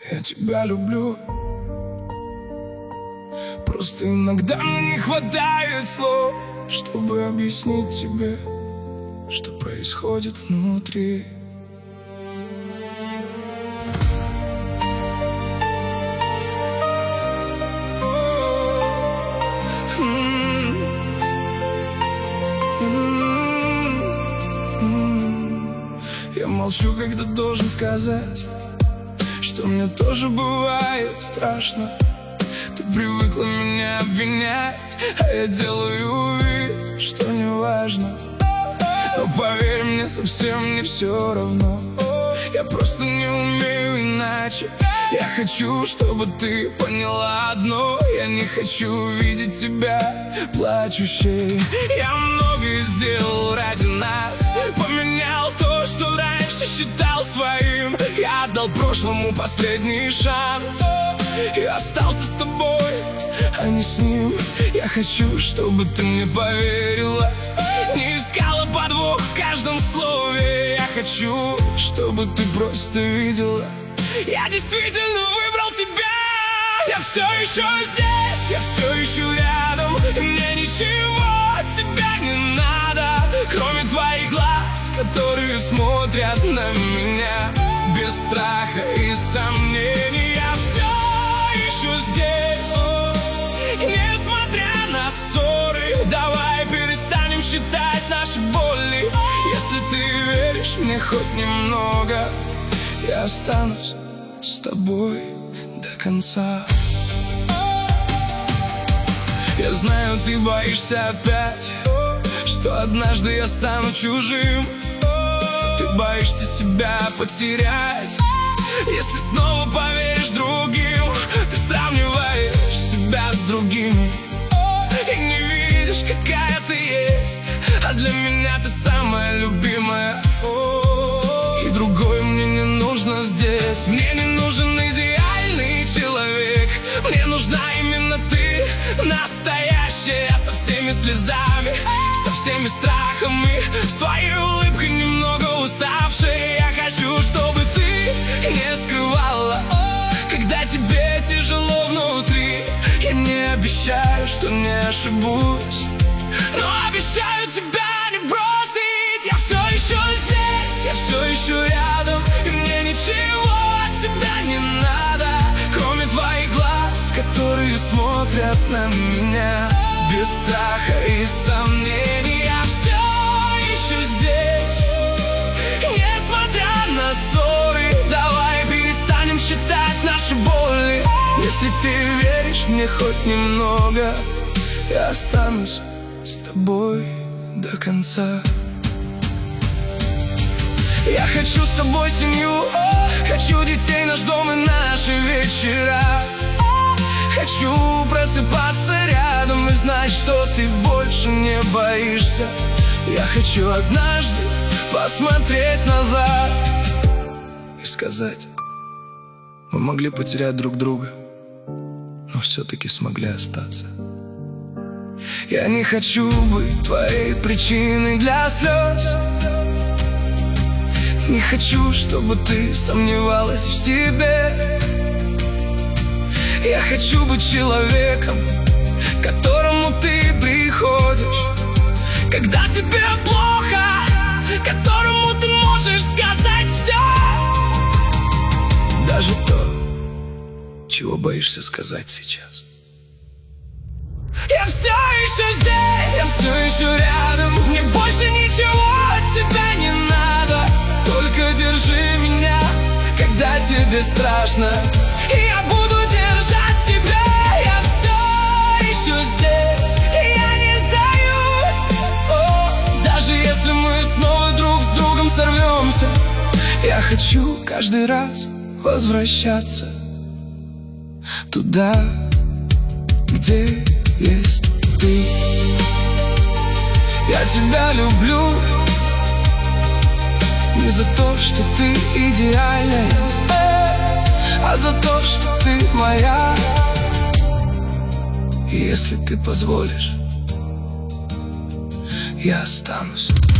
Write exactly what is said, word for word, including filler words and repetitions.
Я тебя люблю. Просто иногда мне не хватает слов, чтобы объяснить тебе, что происходит внутри. Я молчу, когда должен сказать, что мне тоже бывает страшно. Ты привыкла меня обвинять, а я делаю вид, что не важно. Но поверь, мне совсем не все равно. Я просто не умею иначе. Я хочу, чтобы ты поняла одно: я не хочу видеть тебя плачущей. Я многое сделал ради нас, поменял то, что раньше считал своим. Я отдал прошлому последний шанс и остался с тобой, а не с ним. Я хочу, чтобы ты мне поверила, не искала подвох в каждом слове. Я хочу, чтобы ты просто видела: я действительно выбрал тебя. Я все еще здесь, я все еще рядом, и мне ничего от тебя не надо, кроме твоих глаз, которые смотрят на меня без страха и сомнений. Я все еще здесь, несмотря на ссоры. Давай перестанем считать наши боли. Если ты веришь мне хоть немного, я останусь с тобой до конца. Я знаю, ты боишься опять, что однажды я стану чужим. Ты боишься себя потерять, если снова поверишь другим. Ты сравниваешь себя с другими и не видишь, какая ты есть. А для меня ты самая любимая, и другой мне не нужно здесь. Мне не нужен идеальный человек, мне нужна именно ты, настоящая, со всеми слезами, со всеми страхами, с твоей улыбкой немного уставшей. Я хочу, чтобы ты не скрывала, когда тебе тяжело внутри. Я не обещаю, что не ошибусь, но обещаю тебя не бросить. Я все еще здесь, я все еще рядом, и мне ничего от тебя не надо, кроме твоих глаз, которые смотрят на меня без страха и сомнений. Я все еще здесь, несмотря на ссоры. Давай перестанем считать наши боли. Если ты веришь мне хоть немного, я останусь с тобой до конца. Я хочу с тобой семью, хочу детей, наш дом и наши вечера. Хочу просыпаться рядом и знать, что ты больше не боишься. Я хочу однажды посмотреть назад и сказать: мы могли потерять друг друга, но все-таки смогли остаться. Я не хочу быть твоей причиной для слез. Не хочу, чтобы ты сомневалась в себе. Я хочу быть человеком, к которому ты приходишь, когда тебе плохо, которому ты можешь сказать все, даже то, чего боишься сказать сейчас. Я все еще здесь, я все еще рядом, мне больше ничего от тебя не надо. Только держи меня, когда тебе страшно, и я буду держать тебя. Я все еще здесь, и я не сдаюсь. О, даже если мы снова друг с другом сорвемся, я хочу каждый раз возвращаться туда, где есть ты. Я тебя люблю не за то, что ты идеальная, а за то, что ты моя. И если ты позволишь, я останусь.